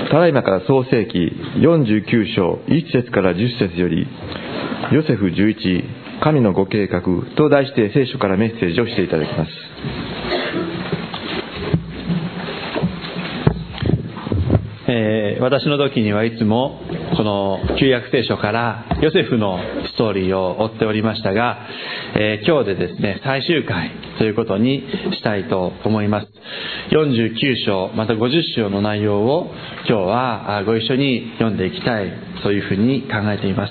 ただいまから創世記49章1節から10節より、ヨセフ11神のご計画と題して聖書からメッセージをしていただきます。 私の時にはいつもこの旧約聖書からヨセフのストーリーを追っておりましたが、今日でですね最終回ということにしたいと思います。49章また50章の内容を今日はご一緒に読んでいきたい、そういうふうに考えています。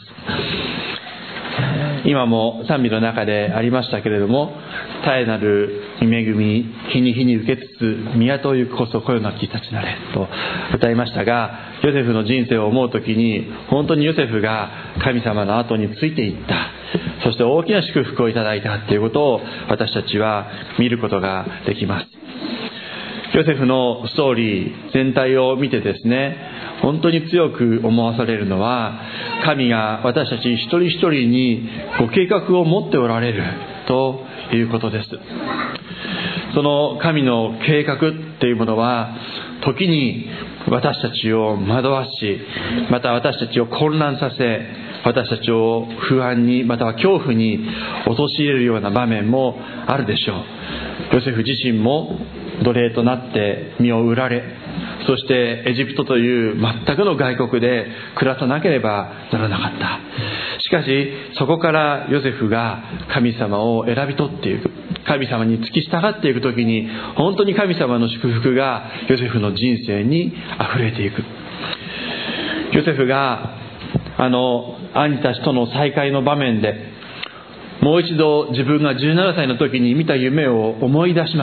今も賛美の中でありましたけれども、絶えなる恵み日に日に受けつつ宮を行くこそこよなきたちなれと歌いましたが、ヨセフの人生を思うときに本当にヨセフが神様の後についていった、そして大きな祝福をいただいたということを私たちは見ることができます。ヨセフのストーリー全体を見てですね、本当に強く思わされるのは、神が私たち一人一人にご計画を持っておられるということです。その神の計画っていうものは、時に私たちを惑わし、また私たちを混乱させ、私たちを不安にまたは恐怖に陥れるような場面もあるでしょう。ヨセフ自身も奴隷となって身を売られ、そしてエジプトという全くの外国で暮らさなければならなかった。しかしそこからヨセフが神様を選び取っていく、神様に付き従っていくときに、本当に神様の祝福がヨセフの人生にあふれていく。ヨセフが兄たちとの再会の場面で、もう一度自分が17歳の時に見た夢を思い出します。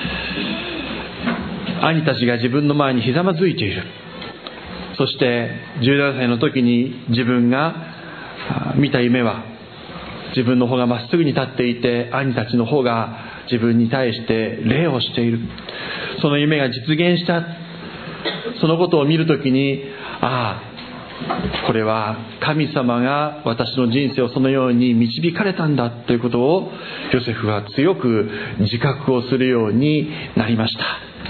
兄たちが自分の前にひざまずいている。そして17歳の時に自分が見た夢は、自分の方がまっすぐに立っていて、兄たちの方が自分に対して礼をしている。その夢が実現した。そのことを見るときに、これは神様が私の人生をそのように導かれたんだということをヨセフは強く自覚をするようになりました。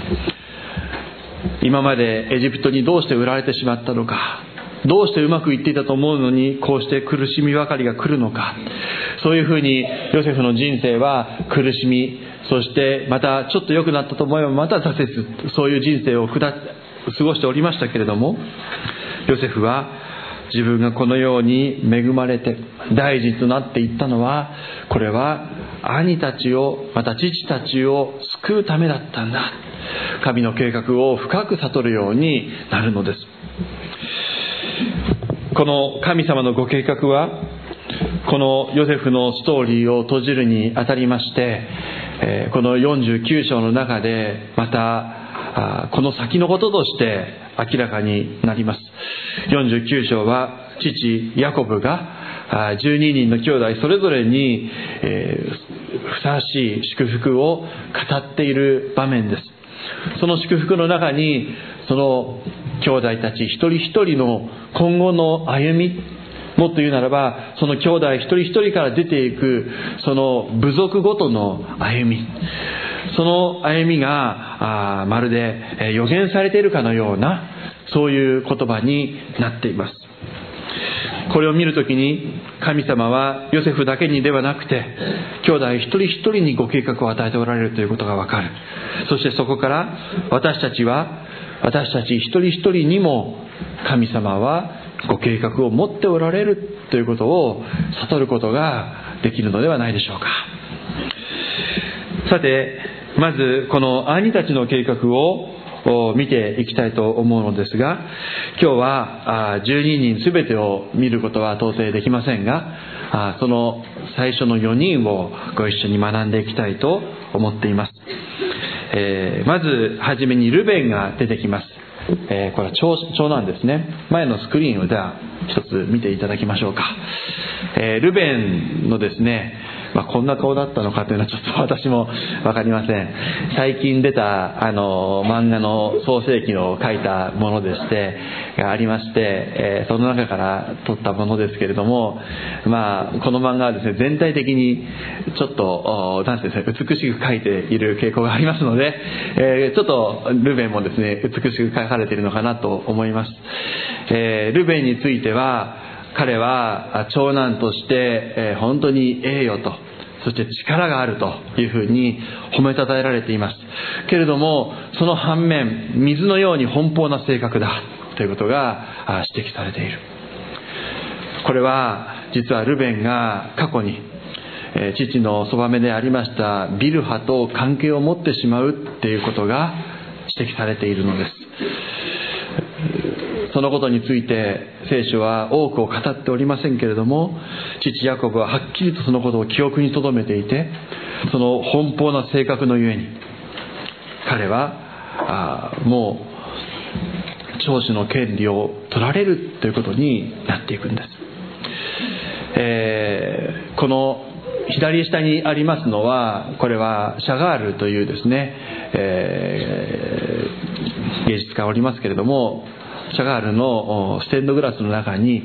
今までエジプトにどうして売られてしまったのか、どうしてうまくいっていたと思うのにこうして苦しみばかりが来るのか、そういうふうにヨセフの人生は苦しみ、そしてまたちょっと良くなったと思えばまた挫折、そういう人生を過ごしておりましたけれども、ヨセフは自分がこのように恵まれて大事となっていったのは、これは兄たちをまた父たちを救うためだったんだ、神の計画を深く悟るようになるのです。この神様のご計画は、このヨセフのストーリーを閉じるにあたりまして、この49章の中でまたこの先のこととして明らかになります。49章は父ヤコブが12人の兄弟それぞれにふさわしい祝福を語っている場面です。その祝福の中に、その兄弟たち一人一人の今後の歩み、もっと言うならばその兄弟一人一人から出ていくその部族ごとの歩み、その歩みがまるで予言されているかのような、そういう言葉になっています。これを見るときに、神様はヨセフだけにではなくて兄弟一人一人にご計画を与えておられるということがわかる。そしてそこから私たち一人一人にも神様はご計画を持っておられるということを悟ることができるのではないでしょうか。さて、まずこの兄たちの計画を見ていきたいと思うのですが、今日は12人すべてを見ることは到底できませんが、その最初の4人をご一緒に学んでいきたいと思っています。まずはじめにルベンが出てきます。これは長男ですね。前のスクリーンをでは一つ見ていただきましょうか。ルベンのですね、 こんな顔だったのかというのはちょっと私も分かりません。最近出た漫画の創世記を書いたものでしてがありまして、その中から撮ったものですけれども、この漫画はですね、全体的にちょっとなんていうんですか、美しく描いている傾向がありますので、ちょっとルベンもですね、美しく描かれているのかなと思います。ルベンについては、彼は長男として、本当に栄誉と、そして力があるというふうに褒めたたえられています。けれども、その反面、水のように奔放な性格だということが指摘されている。これは実はルベンが過去に父のそばめでありましたビルハと関係を持ってしまうということが指摘されているのです。そのことについて聖書は多くを語っておりませんけれども、父ヤコブははっきりとそのことを記憶に留めていて、その奔放な性格のゆえに彼はもう長子の権利を取られるということになっていくんです。この左下にありますのは、これはシャガールというですね、芸術家がおりますけれども、シャガールのステンドグラスの中に、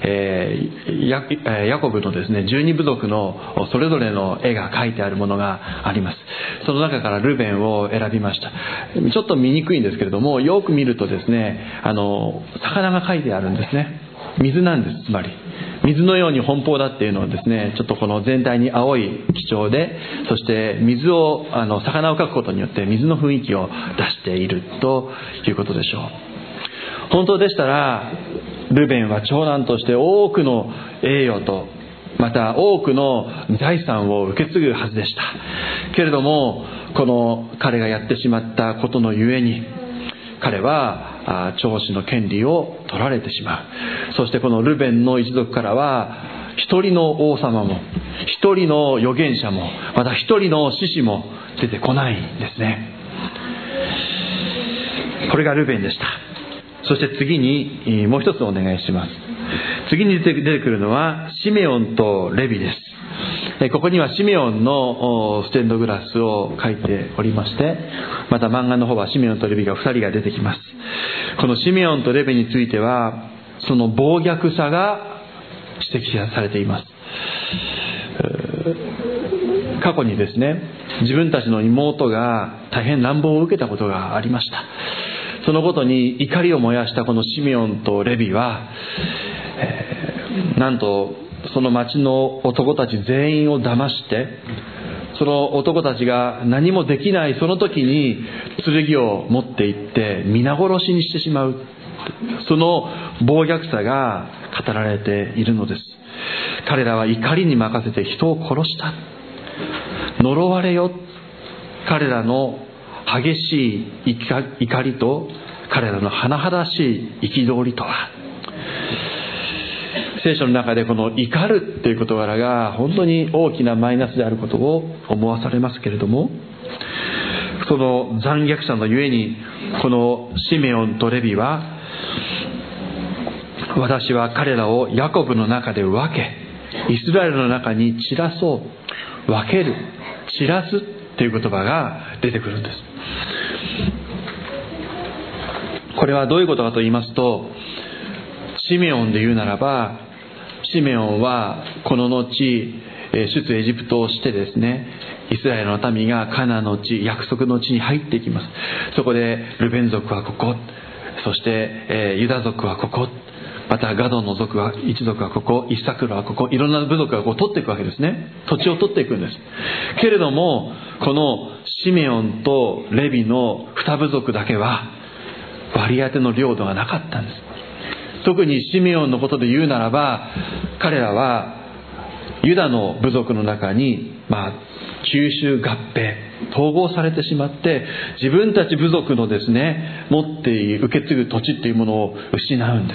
ヤコブのですね12部族のそれぞれの絵が描いてあるものがあります。その中からルベンを選びました。ちょっと見にくいんですけれども、よく見るとですね、魚が描いてあるんですね。水なんです。つまり水のように奔放だっていうのはですね、ちょっとこの全体に青い基調で、そして水を魚を描くことによって水の雰囲気を出しているということでしょう。本当でしたらルベンは長男として多くの栄誉と、また多くの財産を受け継ぐはずでした。けれども、この彼がやってしまったことのゆえに、彼は長子の権利を取られてしまう。そしてこのルベンの一族からは一人の王様も、一人の預言者も、また一人の士師も出てこないんですね。これがルベンでした。そして次にもう一つお願いします。次に出てくるのはシメオンとレビです。ここにはシメオンのステンドグラスを書いておりまして、また漫画の方はシメオンとレビが2人が出てきます。このシメオンとレビについては、その暴虐さが指摘されています。過去にですね、自分たちの妹が大変乱暴を受けたことがありました。そのことに怒りを燃やしたこのシメオンとレビは、なんとその町の男たち全員を騙して、その男たちが何もできないその時に剣を持って行って皆殺しにしてしまう、その暴虐さが語られているのです。彼らは怒りに任せて人を殺した。呪われよ。彼らの激しい怒りと彼らの甚だしい憤りとは。聖書の中でこの怒るという事柄が本当に大きなマイナスであることを思わされますけれども、その残虐者のゆえにこのシメオンとレビは、私は彼らをヤコブの中で分け、イスラエルの中に散らそう、分ける、散らすという言葉が出てくるんです。これはどういうことかと言いますと、シメオンで言うならば、シメオンはこの後出エジプトをしてですね、イスラエルの民がカナンの地、約束の地に入っていきます。そこでルベン族はここ、そしてユダ族はここ、またガドの族は一族はここ、イッサクルはここ、いろんな部族がこう取っていくわけですね。土地を取っていくんです。けれどもこのシメオンとレビの二部族だけは割り当ての領土がなかったんです。特にシメオンのことで言うならば、彼らはユダの部族の中に吸収合併統合されてしまって、自分たち部族のですね持っている受け継ぐ土地っていうものを失うんです。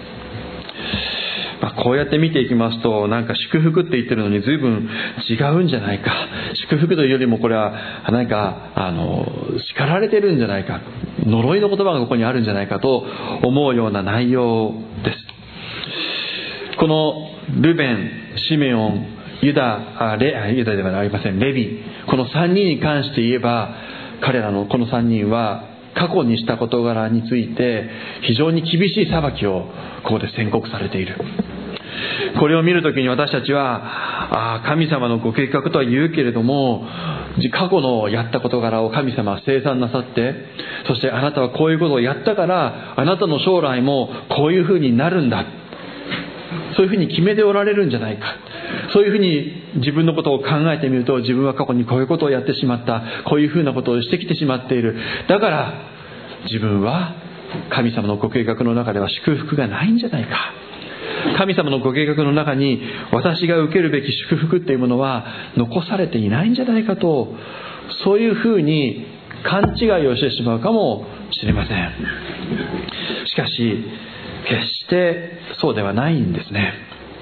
こうやって見ていきますと、なんか祝福って言ってるのに随分違うんじゃないか、祝福というよりもこれは何か叱られてるんじゃないか、呪いの言葉がここにあるんじゃないかと思うような内容です。このルベン、シメオン、 ユダではありません、レビ、この3人に関して言えば、彼らのこの3人は過去にした事柄について非常に厳しい裁きをここで宣告されている。これを見るときに私たちは、神様のご計画とは言うけれども、過去のやった事柄を神様は清算なさって、そしてあなたはこういうことをやったから、あなたの将来もこういうふうになるんだ、そういうふうに決めておられるんじゃないか。そういうふうに自分のことを考えてみると、自分は過去にこういうことをやってしまった、こういうふうなことをしてきてしまっている、だから自分は神様のご計画の中では祝福がないんじゃないか、神様のご計画の中に私が受けるべき祝福っていうものは残されていないんじゃないかと、そういうふうに勘違いをしてしまうかもしれません。しかし決してそうではないんですね。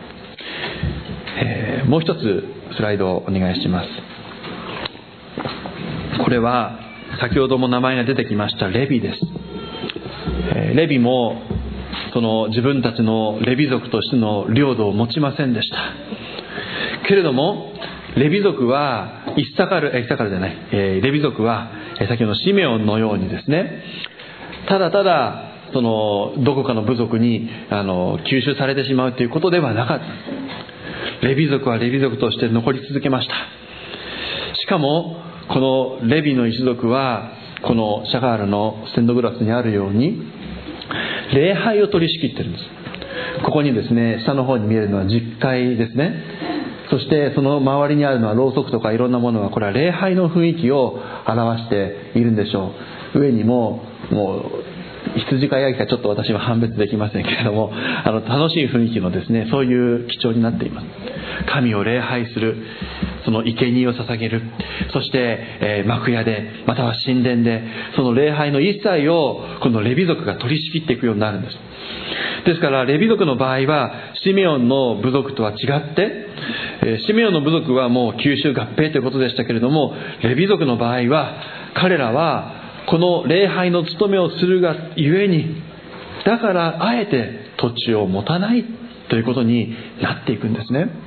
もう一つスライドをお願いします。これは先ほども名前が出てきましたレビです。レビもその自分たちのレビ族としての領土を持ちませんでした。けれどもレビ族はレビ族は先ほどのシメオンのようにですね、ただただそのどこかの部族に吸収されてしまうということではなかった。レビ族はレビ族として残り続けました。しかもこのレビの一族はこのシャガールのステンドグラスにあるように礼拝を取り仕切ってるんです。ここにですね、下の方に見えるのは実会ですね。そしてその周りにあるのはろうそくとかいろんなものは、これは礼拝の雰囲気を表しているんでしょう。上にも羊かヤギかちょっと私は判別できませんけれども、楽しい雰囲気のですね、そういう基調になっています。神を礼拝する、その生贄を捧げる、そして、幕屋でまたは神殿でその礼拝の一切をこのレビ族が取り仕切っていくようになるんです。ですからレビ族の場合はシメオンの部族とは違って、シメオンの部族はもう吸収合併ということでしたけれども、レビ族の場合は彼らはこの礼拝の務めをするがゆえに、だからあえて土地を持たないということになっていくんですね。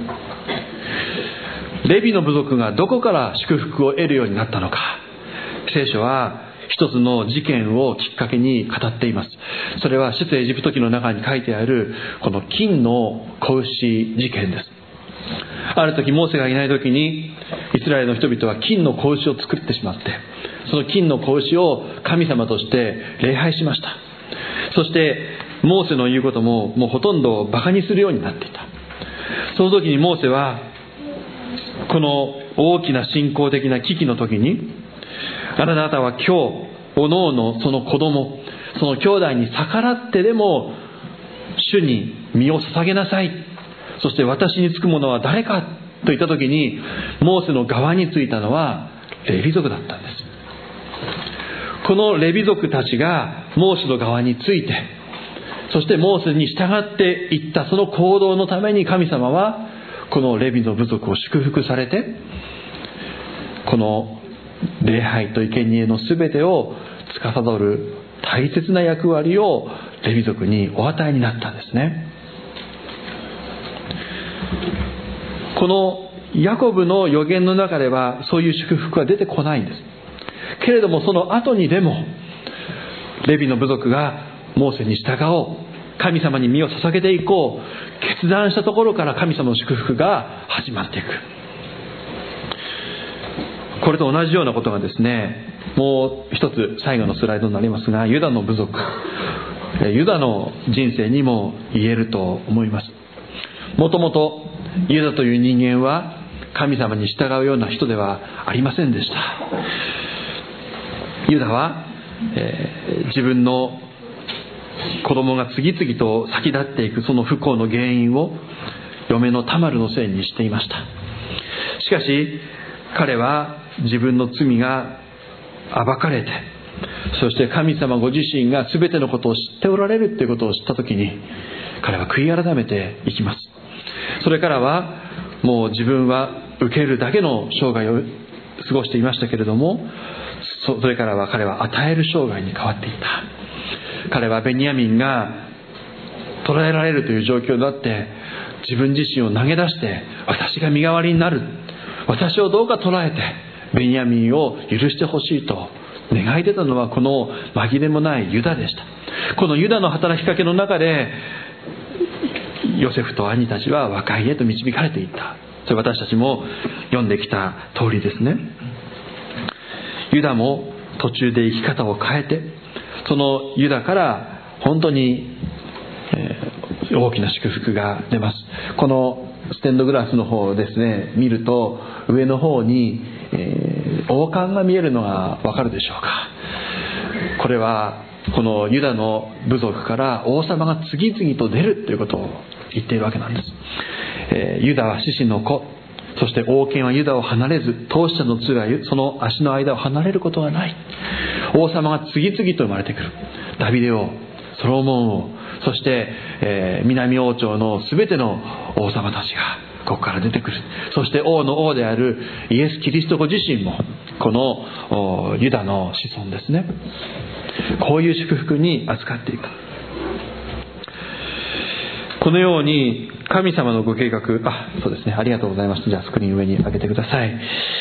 レビの部族がどこから祝福を得るようになったのか、聖書は一つの事件をきっかけに語っています。それは出エジプト記の中に書いてあるこの金の子牛事件です。ある時モーセがいない時にイスラエルの人々は金の子牛を作ってしまって、その金の子牛を神様として礼拝しました。そしてモーセの言うことももうほとんどバカにするようになっていた。その時にモーセはこの大きな信仰的な危機の時に、あなたは今日おのおのその子供、その兄弟に逆らってでも主に身を捧げなさい、そして私につくものは誰かと言った時に、モーセの側についたのはレビ族だったんです。このレビ族たちがモーセの側について、そしてモーセに従っていったその行動のために、神様はこのレビの部族を祝福されて、この礼拝と生贄のすべてを司る大切な役割をレビ族にお与えになったんですね。このヤコブの預言の中ではそういう祝福は出てこないんです。けれどもその後にでもレビの部族がモーセに従おう、神様に身を捧げていこう、決断したところから神様の祝福が始まっていく。これと同じようなことがですね、もう一つ最後のスライドになりますが、ユダの部族、ユダの人生にも言えると思います。もともとユダという人間は神様に従うような人ではありませんでした。ユダは、自分の子供が次々と先立っていくその不幸の原因を嫁のタマルのせいにしていました。しかし彼は自分の罪が暴かれて、そして神様ご自身が全てのことを知っておられるということを知ったときに、彼は悔い改めていきます。それからはもう自分は受けるだけの生涯を過ごしていましたけれども、それからは彼は与える生涯に変わっていった。彼はベニヤミンが捉えられるという状況になって、自分自身を投げ出して、私が身代わりになる、私をどうか捉えてベニヤミンを許してほしいと願い出たのは、この紛れもないユダでした。このユダの働きかけの中で、ヨセフと兄たちは和解へと導かれていった。それ私たちも読んできた通りですね。ユダも途中で生き方を変えて、そのユダから本当に大きな祝福が出ます。このステンドグラスの方をですね見ると、上の方に王冠が見えるのがわかるでしょうか。これはこのユダの部族から王様が次々と出るということを言っているわけなんです。ユダは獅子の子、そして王権はユダを離れず、統治者の津がその足の間を離れることがない。王様が次々と生まれてくる。ダビデ王、ソロモン王、そして、南王朝のすべての王様たちがここから出てくる。そして王の王であるイエス・キリストご自身もこのユダの子孫ですね。こういう祝福に扱っていく。このように神様のご計画、そうですね、ありがとうございます。じゃあスクリーン上に上げてください。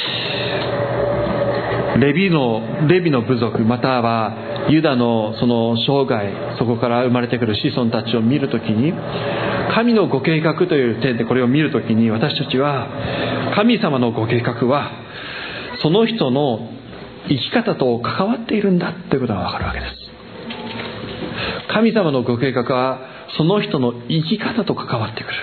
レビの部族、またはユダのその生涯、そこから生まれてくる子孫たちを見るときに、神のご計画という点でこれを見るときに、私たちは神様のご計画はその人の生き方と関わっているんだということがわかるわけです。神様のご計画はその人の生き方と関わってくる。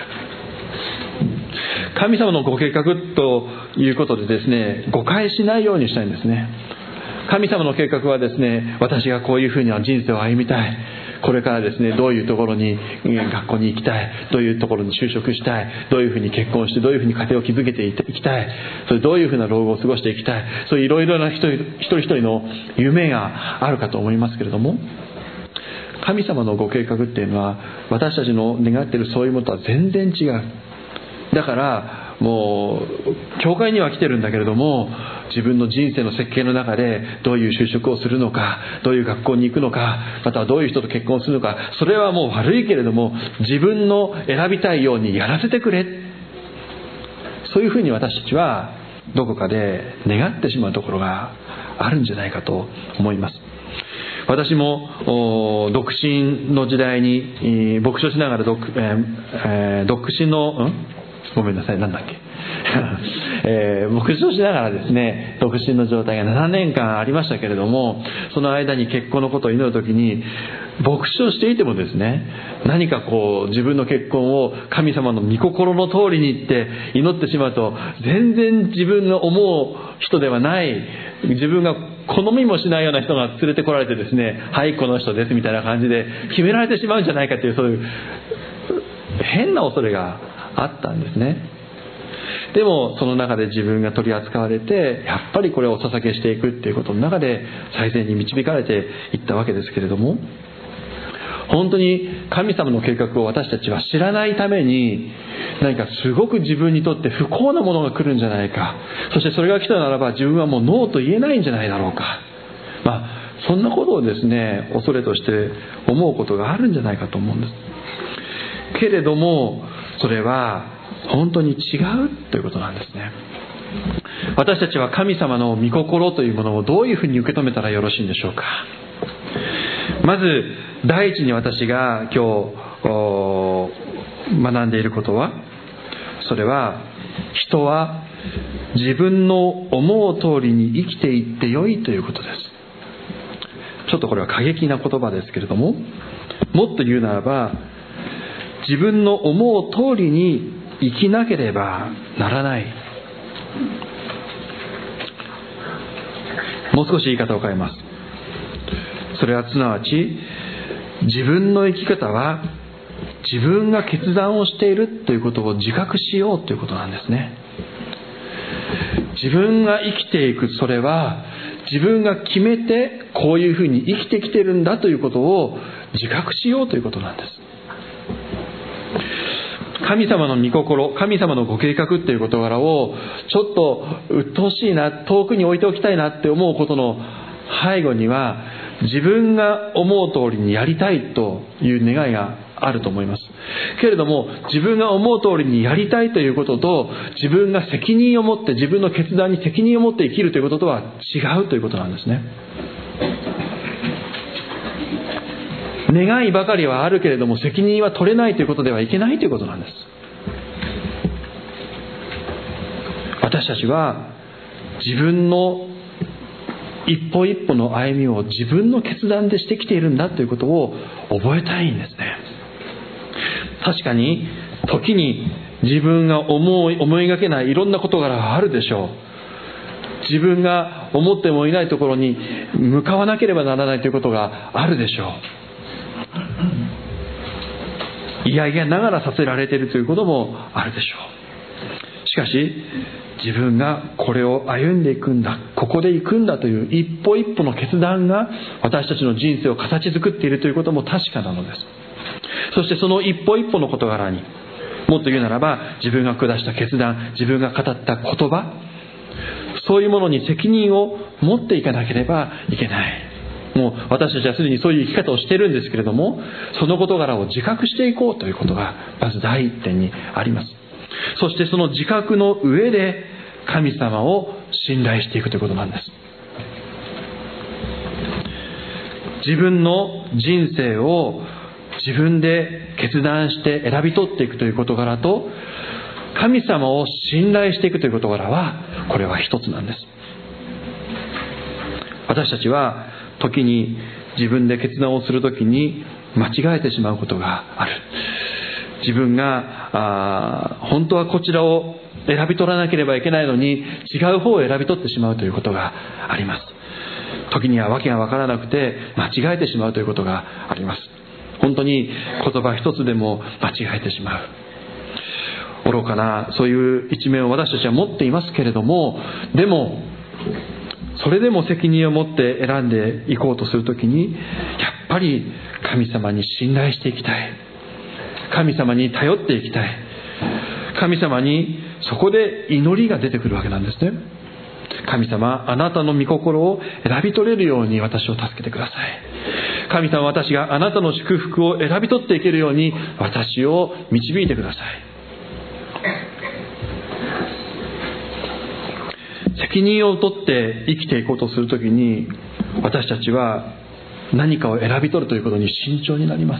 神様のご計画ということでですね、誤解しないようにしたいんですね。神様の計画はですね、私がこういうふうな人生を歩みたい、これからですね、どういうところに学校に行きたい、どういうところに就職したい、どういうふうに結婚してどういうふうに家庭を築けていきたい、それどういうふうな老後を過ごしていきたい、そういういろいろな一人一人の夢があるかと思いますけれども、神様のご計画っていうのは私たちの願っているそういうものとは全然違う。だからもう教会には来てるんだけれども、自分の人生の設計の中でどういう就職をするのか、どういう学校に行くのか、またはどういう人と結婚するのか、それはもう悪いけれども自分の選びたいようにやらせてくれ、そういうふうに私たちはどこかで願ってしまうところがあるんじゃないかと思います。私も独身の時代に牧師をしながら独身のごめんなさい、なんだっけ牧師をしながらですね、独身の状態が7年間ありましたけれども、その間に結婚のことを祈るときに、牧師をしていてもですね、何か自分の結婚を神様の御心の通りに言って祈ってしまうと、全然自分の思う人ではない、自分が好みもしないような人が連れてこられてですね、はいこの人ですみたいな感じで決められてしまうんじゃないかという、そういう変な恐れがあったんですね。でもその中で自分が取り扱われて、やっぱりこれをお捧げしていくっていうことの中で最善に導かれていったわけですけれども、本当に神様の計画を私たちは知らないために、何かすごく自分にとって不幸なものが来るんじゃないか、そしてそれが来たならば自分はもうノーと言えないんじゃないだろうか、そんなことをですね、恐れとして思うことがあるんじゃないかと思うんですけれども、それは本当に違うということなんですね。私たちは神様の御心というものをどういうふうに受け止めたらよろしいんでしょうか。まず第一に私が今日学んでいることは、それは人は自分の思う通りに生きていってよいということです。ちょっとこれは過激な言葉ですけれども、もっと言うならば、自分の思う通りに生きなければならない。もう少し言い方を変えます。それはすなわち、自分の生き方は自分が決断をしているということを自覚しようということなんですね。自分が生きていく、それは自分が決めてこういうふうに生きてきているんだということを自覚しようということなんです。神様の御心、神様のご計画っていう事柄をちょっと鬱陶しいな、遠くに置いておきたいなって思うことの背後には、 自分が思う通りにやりたいという願いがあると思います。けれども、自分が思う通りにやりたいということと、自分が責任を持って、自分の決断に責任を持って生きるということとは違うということなんですね。願いばかりはあるけれども、責任は取れないということではいけないということなんです。私たちは自分の一歩一歩の歩みを自分の決断でしてきているんだということを覚えたいんですね。確かに時に自分が思いがけないいろんな事柄があるでしょう。自分が思ってもいないところに向かわなければならないということがあるでしょう。いやいやながらさせられているということもあるでしょう。しかし自分がこれを歩んでいくんだ、ここで行くんだという一歩一歩の決断が私たちの人生を形作っているということも確かなのです。そしてその一歩一歩の事柄に、もっと言うならば自分が下した決断、自分が語った言葉、そういうものに責任を持っていかなければいけない。もう私たちはすでにそういう生き方をしているんですけれども、その事柄を自覚していこうということがまず第一点にあります。そしてその自覚の上で神様を信頼していくということなんです。自分の人生を自分で決断して選び取っていくという事柄と、神様を信頼していくという事柄は、これは一つなんです。私たちは時に自分で決断をするときに間違えてしまうことがある。自分が本当はこちらを選び取らなければいけないのに違う方を選び取ってしまうということがあります。時には訳が分からなくて間違えてしまうということがあります。本当に言葉一つでも間違えてしまう、愚かなそういう一面を私たちは持っていますけれども、でもそれでも責任を持って選んでいこうとするときに、やっぱり神様に信頼していきたい、神様に頼っていきたい、神様にそこで祈りが出てくるわけなんですね。神様、あなたの御心を選び取れるように私を助けてください。神様、私があなたの祝福を選び取っていけるように私を導いてください。責任を取って生きていこうとするときに、私たちは何かを選び取るということに慎重になります。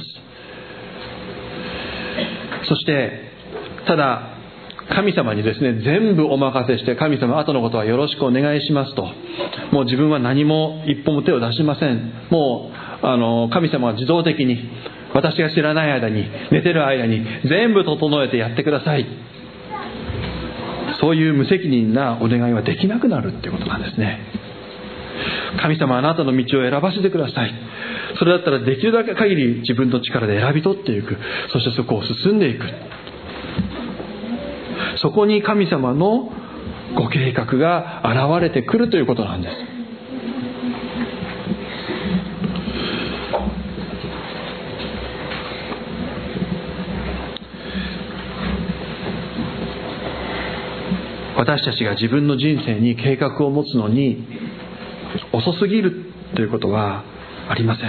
そしてただ神様にですね、全部お任せして、神様後のことはよろしくお願いしますと、もう自分は何も一歩も手を出しません、もう神様は自動的に私が知らない間に、寝てる間に全部整えてやってください、そういう無責任なお願いはできなくなるっていうことなんですね。神様、あなたの道を選ばせてください。それだったらできるだけ限り自分の力で選び取っていく、そしてそこを進んでいく。そこに神様のご計画が現れてくるということなんです。私たちが自分の人生に計画を持つのに遅すぎるということはありません。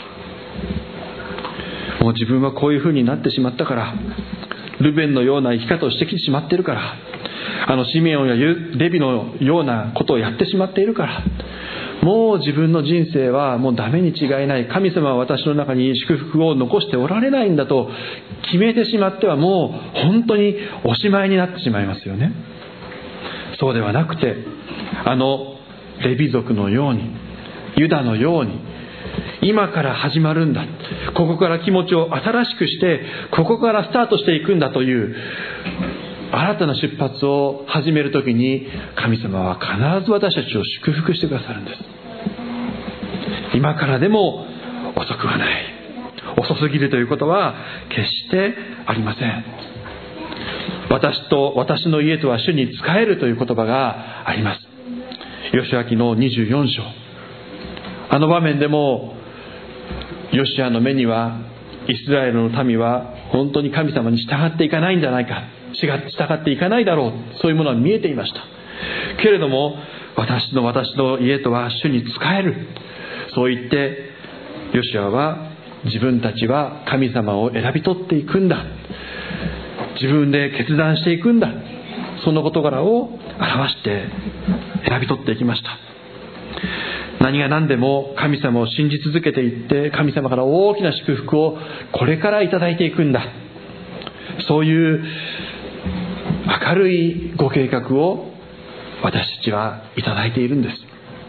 もう自分はこういうふうになってしまったから、ルベンのような生き方をしてきてしまっているから、シメオンやレビのようなことをやってしまっているから、もう自分の人生はもうダメに違いない、神様は私の中に祝福を残しておられないんだと決めてしまっては、もう本当におしまいになってしまいますよね。そうではなくて、レビ族のように、ユダのように、今から始まるんだ、ここから気持ちを新しくして、ここからスタートしていくんだという新たな出発を始めるときに、神様は必ず私たちを祝福してくださるんです。今からでも遅くはない。遅すぎるということは決してありません。私と私の家とは主に仕えるという言葉があります。ヨシュア記の24章、あの場面でもヨシュアの目にはイスラエルの民は本当に神様に従っていかないんじゃないか、従っていかないだろう、そういうものは見えていました。けれども私の家とは主に仕える、 そう言ってヨシュアは、自分たちは神様を選び取っていくんだ、自分で決断していくんだ、その事柄を表して選び取っていきました。何が何でも神様を信じ続けていって、神様から大きな祝福をこれからいただいていくんだ、そういう明るいご計画を私たちはいただいているんです。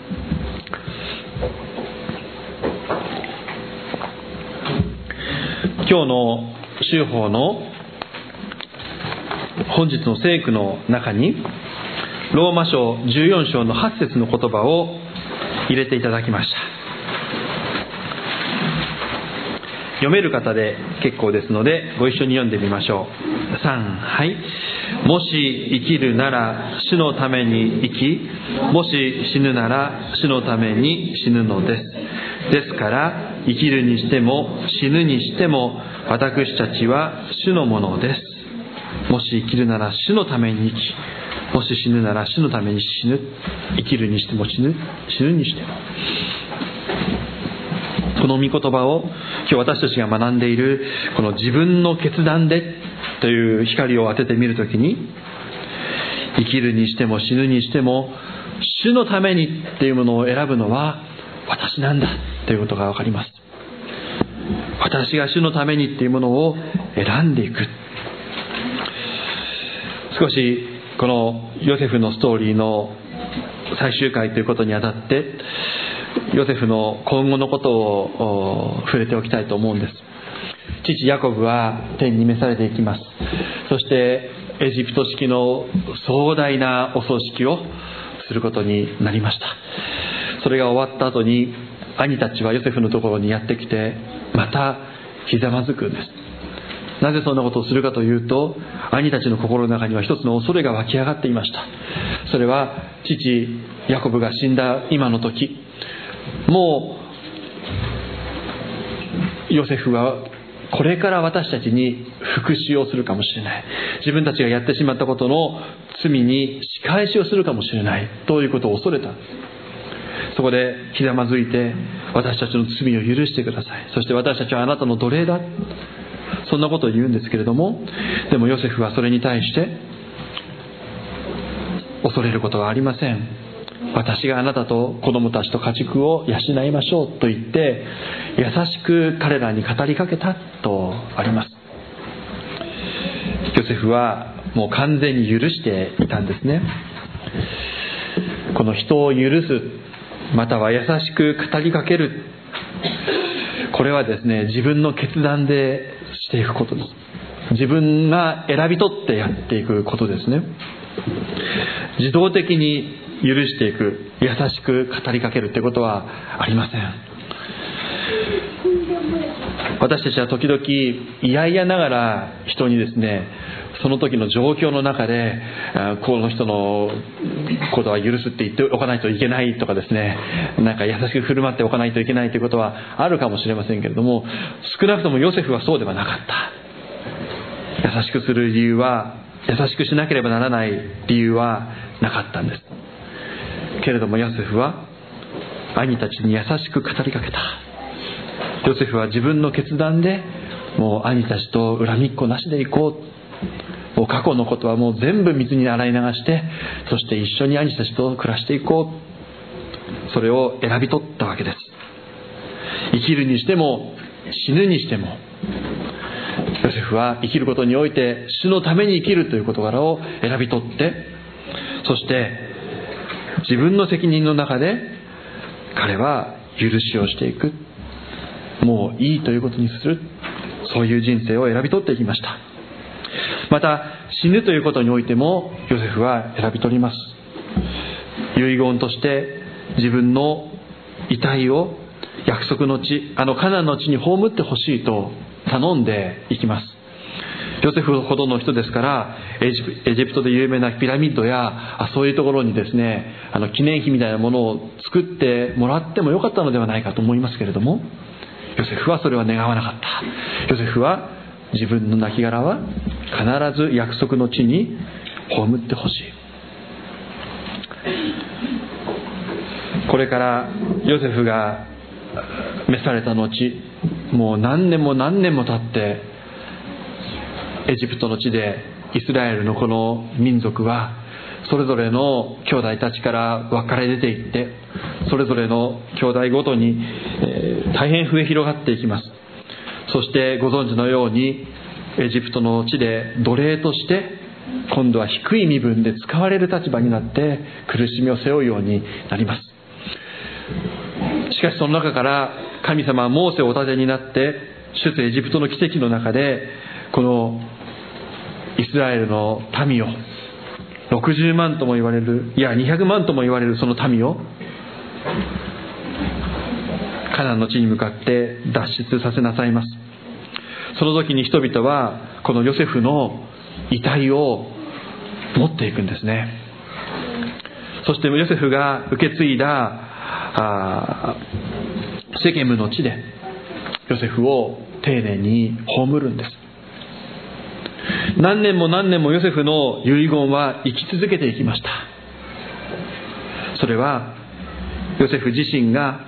今日の週報の本日の聖句の中に、ローマ書14章の8節の言葉を入れていただきました。読める方で結構ですので、ご一緒に読んでみましょう。3、はい。もし生きるなら主のために生き、もし死ぬなら主のために死ぬのです。ですから生きるにしても死ぬにしても私たちは主のものです。もし生きるなら主のために生き、もし死ぬなら主のために死ぬ。生きるにしても死ぬにしても。この御言葉を今日私たちが学んでいるこの自分の決断でという光を当ててみるときに、生きるにしても死ぬにしても主のためにっていうものを選ぶのは私なんだということが分かります。私が主のためにっていうものを選んでいく。少しこのヨセフのストーリーの最終回ということにあたって、ヨセフの今後のことを触れておきたいと思うんです。父ヤコブは天に召されていきます。そしてエジプト式の壮大なお葬式をすることになりました。それが終わった後に兄たちはヨセフのところにやってきて、またひざまずくんです。なぜそんなことをするかというと、兄たちの心の中には一つの恐れが湧き上がっていました。それは父ヤコブが死んだ今の時、もうヨセフはこれから私たちに復讐をするかもしれない、自分たちがやってしまったことの罪に仕返しをするかもしれないということを恐れた。そこでひざまずいて、私たちの罪を許してください、そして私たちはあなたの奴隷だ、そんなことを言うんですけれども、でもヨセフはそれに対して恐れることはありません。私があなたと子供たちと家畜を養いましょうと言って優しく彼らに語りかけたとあります。ヨセフはもう完全に許していたんですね。この人を許す、または優しく語りかける、これはですね、自分の決断でしていくことです。自分が選び取ってやっていくことですね。自動的に許していく、優しく語りかけるということはありません。私たちは時々嫌々ながら人にですね、その時の状況の中でこの人のことは許すって言っておかないといけないとかですね、なんか優しく振る舞っておかないといけないということはあるかもしれませんけれども、少なくともヨセフはそうではなかった。優しくする理由は、優しくしなければならない理由はなかったんです。けれどもヨセフは兄たちに優しく語りかけた。ヨセフは自分の決断で、もう兄たちと恨みっこなしでいこう、もう過去のことはもう全部水に洗い流して、そして一緒に兄たちと暮らしていこう、それを選び取ったわけです。生きるにしても死ぬにしても、ヨセフは生きることにおいて主のために生きるという事柄を選び取って、そして自分の責任の中で彼は許しをしていく、もういいということにする、そういう人生を選び取っていきました。また死ぬということにおいてもヨセフは選び取ります。遺言として自分の遺体を約束の地、カナンの地に葬ってほしいと頼んでいきます。ヨセフほどの人ですから、エジプトで有名なピラミッドやそういうところにですね、記念碑みたいなものを作ってもらってもよかったのではないかと思いますけれども、ヨセフはそれは願わなかった。ヨセフは自分の亡骸は必ず約束の地に葬ってほしい。これからヨセフが召された後、もう何年も何年も経ってエジプトの地でイスラエルのこの民族はそれぞれの兄弟たちから分かれ出ていって、それぞれの兄弟ごとに、大変増え広がっていきます。そしてご存知のようにエジプトの地で奴隷として今度は低い身分で使われる立場になって苦しみを背負うようになります。しかしその中から神様はモーセをお立てになって出エジプトの奇跡の中でこのイスラエルの民を60万とも言われる、いや200万とも言われるその民をカナンの地に向かって脱出させなさいます。その時に人々はこのヨセフの遺体を持っていくんですね。そしてヨセフが受け継いだセケムの地でヨセフを丁寧に葬るんです。何年も何年もヨセフの遺言は生き続けていきました。それはヨセフ自身が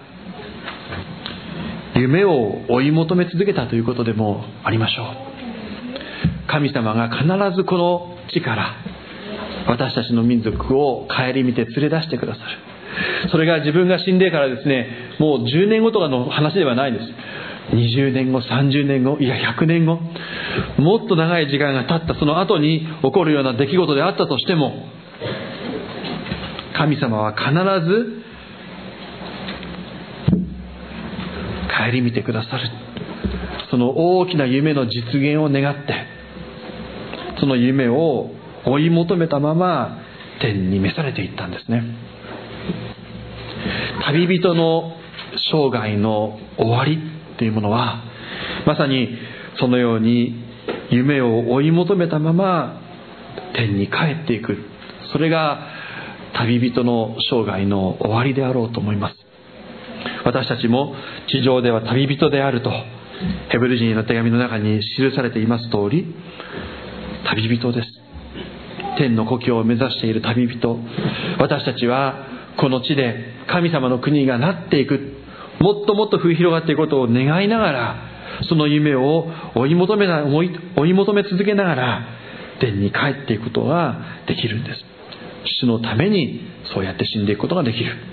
夢を追い求め続けたということでもありましょう。神様が必ずこの地から私たちの民族を顧みて連れ出してくださる。それが自分が死んでからですね、もう10年後とかの話ではないです。20年後、30年後、いや100年後、もっと長い時間が経ったその後に起こるような出来事であったとしても、神様は必ず顧みてくださる。その大きな夢の実現を願って、その夢を追い求めたまま天に召されていったんですね。旅人の生涯の終わりというものはまさにそのように夢を追い求めたまま天に帰っていく、それが旅人の生涯の終わりであろうと思います。私たちも地上では旅人であるとヘブル人への手紙の中に記されています通り、旅人です。天の故郷を目指している旅人。私たちはこの地で神様の国がなっていく、もっともっと増え広がっていくことを願いながら、その夢を追い求め続けながら天に帰っていくことができるんです。主のためにそうやって死んでいくことができる。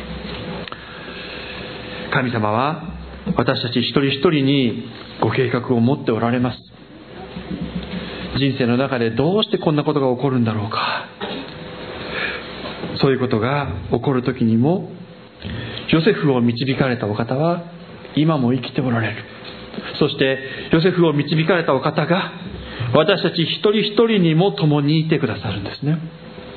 神様は私たち一人一人にご計画を持っておられます。人生の中でどうしてこんなことが起こるんだろうか。そういうことが起こるときにもヨセフを導かれたお方は今も生きておられる。そしてヨセフを導かれたお方が私たち一人一人にも共にいてくださるんですね。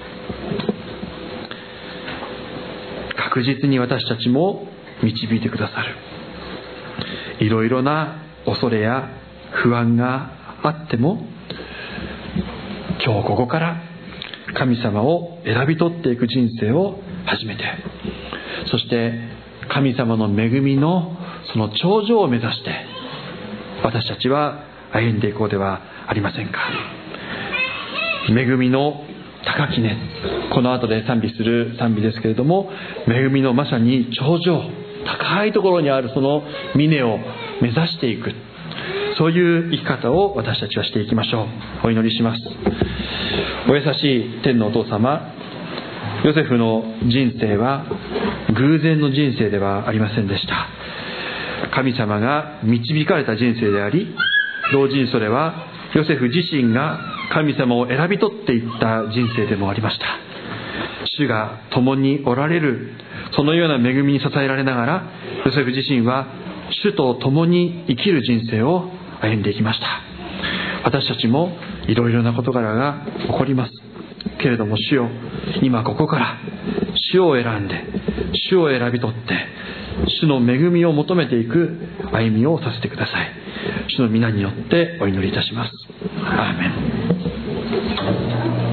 確実に私たちも導いてくださる。いろいろな恐れや不安があっても、今日ここから神様を選び取っていく人生を始めて、そして神様の恵みのその頂上を目指して私たちは歩んでいこうではありませんか。恵みの高き根、この後で賛美する賛美ですけれども、恵みのまさに頂上、高いところにあるその峰を目指していく、そういう生き方を私たちはしていきましょう。お祈りします。お優しい天のお父様、ヨセフの人生は偶然の人生ではありませんでした。神様が導かれた人生であり、同時にそれはヨセフ自身が神様を選び取っていった人生でもありました。主が共におられる、そのような恵みに支えられながら、ヨセフ自身は主と共に生きる人生を歩んでいきました。私たちもいろいろな事柄が起こりますけれども、主よ、今ここから主を選んで、主を選び取って主の恵みを求めていく歩みをさせてください。主の皆によってお祈りいたします。アーメン。